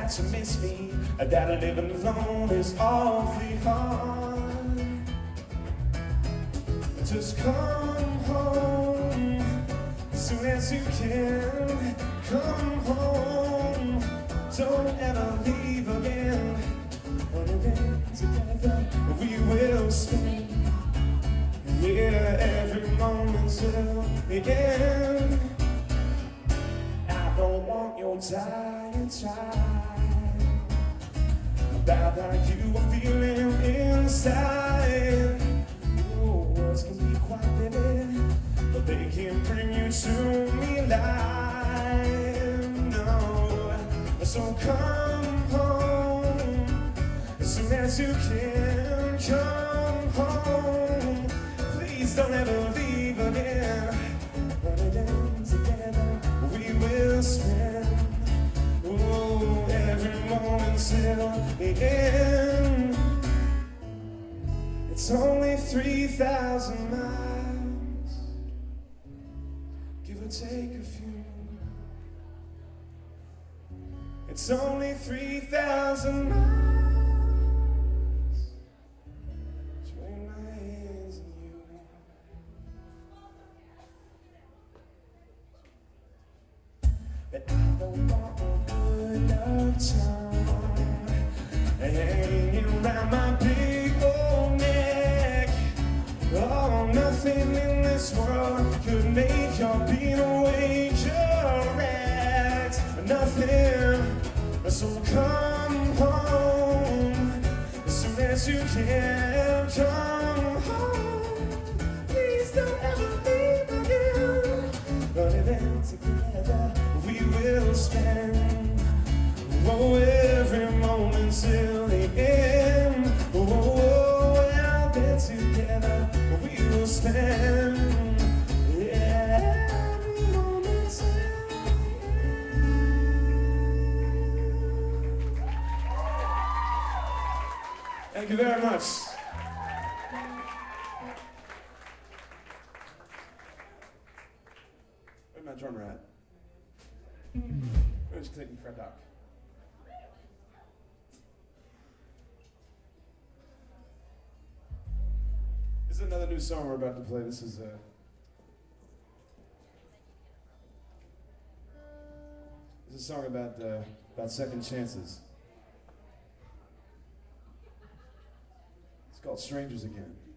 that you miss me, that living alone is awfully hard. Just come home as soon as you can. Come home, don't ever leave again. When we've been together, we will spend, yeah, every moment till the end. I don't want your tired child about how you are feeling inside. Oh, words can be quite vivid, but they can bring you to me live. No, so come home as soon as you can. Come home, please don't ever leave again. Running in together, we will spend, oh, every moment till the end. It's only 3,000 miles, give or take a few. It's only 3,000 miles between my hands and you. But I don't want no good luck charm hanging around my big old neck. Oh, nothing in this world could make your beat away correct. Nothing. So come home as soon as you can. Come home, please don't ever leave again. Running in together, we will spend, oh, every moment till the end. Oh, out there together, we will spend. Thank you very much. Where's my drummer at? Where's Clayton Freddock? This is another new song we're about to play. This is a song about second chances. It's called Strangers Again.